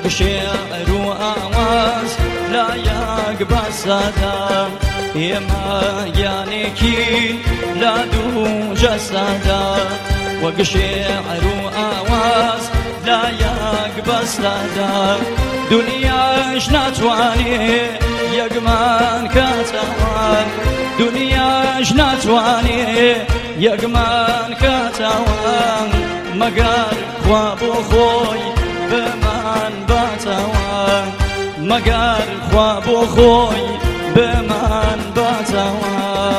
شێعر و ئاواز لایەک بەسەدا ئێمە گیانێکین لە دوو جەستەدا وەک شێعر و ئاواز لایەک بەسەدا دنیاش ناتوانێ یەکمان کاتەوە دنیاش ناتوانێ یەکمان کاتەوە مەگەر خوا بۆ خۆی بمان باتەوە مەگەر خوا بۆ خۆی بمان باتەوە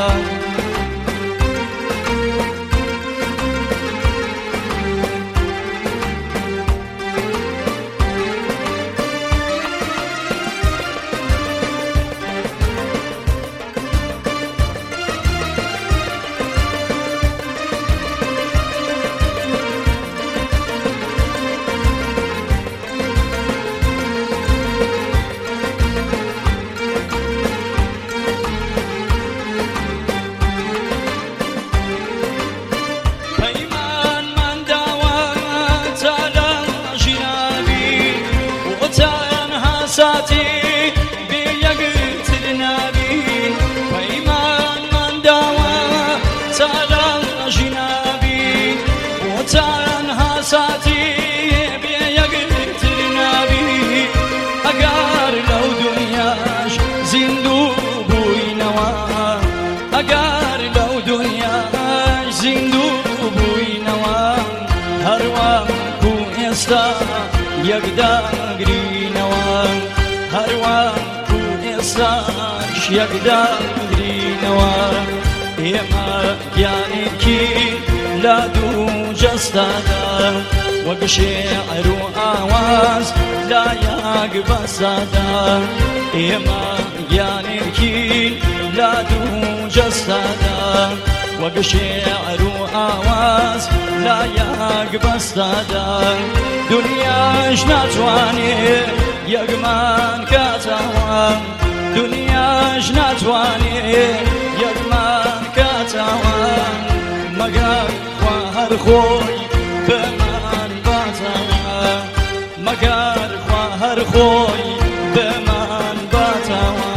ساتي بيقتل نبي وإيمان من داوى ترى جنابي وتنها ساتي بيقتل نبي أقار لو دنياش زندو بوينوا أقار لو دنياش زندو بوينوا هروان كو يستا يقدر هەروان و ئێستاش یەکداگرینەوە ئێمە گیانێکی لە دوو جەستەدا وەک شێعر و ئاواز لایەک بەسەدا ئێمە گیانێکی لە دوو جەستەدا وەک شێعر و ئاواز لایەک بەسەدا دنیاش ناتوانێ یەکمان کاتەوە دنیاش ناتوانێ یەکمان کاتەوە مەگەر خوا هەر خۆی بمان باتەوە مەگەر خوا هەر خۆی بمان باتەوە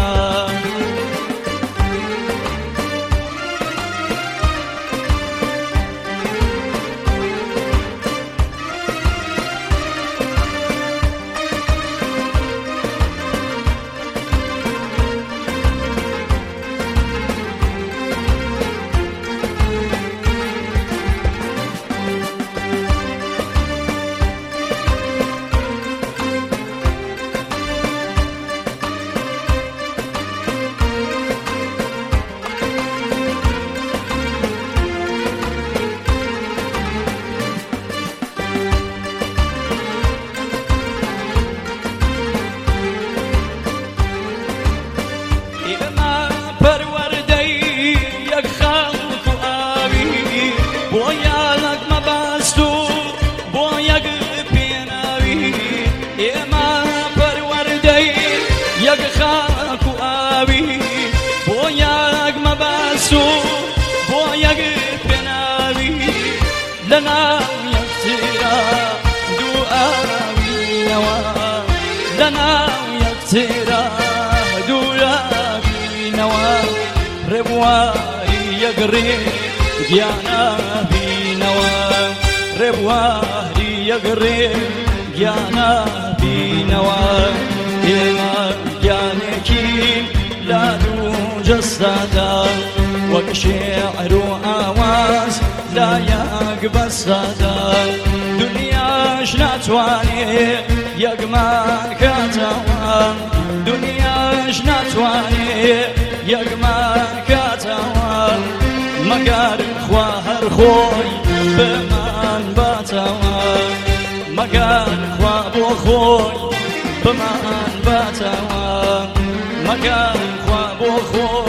لنا يكترا دعاوينوا لنا يكترا دعاوينوا ربواري يقري جانا بينوا ربواري يقري جانا بينوا إما جانكي لا دو جسدا وەک شێعر و ئاواز لایەک بەسەدا دنیاش ناتوانێ یەکمان کاتەوە دنیاش ناتوانێ یەکمان کاتەوە مەگەر خوا هەر خۆی بمان باتەوە مەگەر خوا بۆ خۆی بمان باتەوە مەگەر خوا بۆ خۆی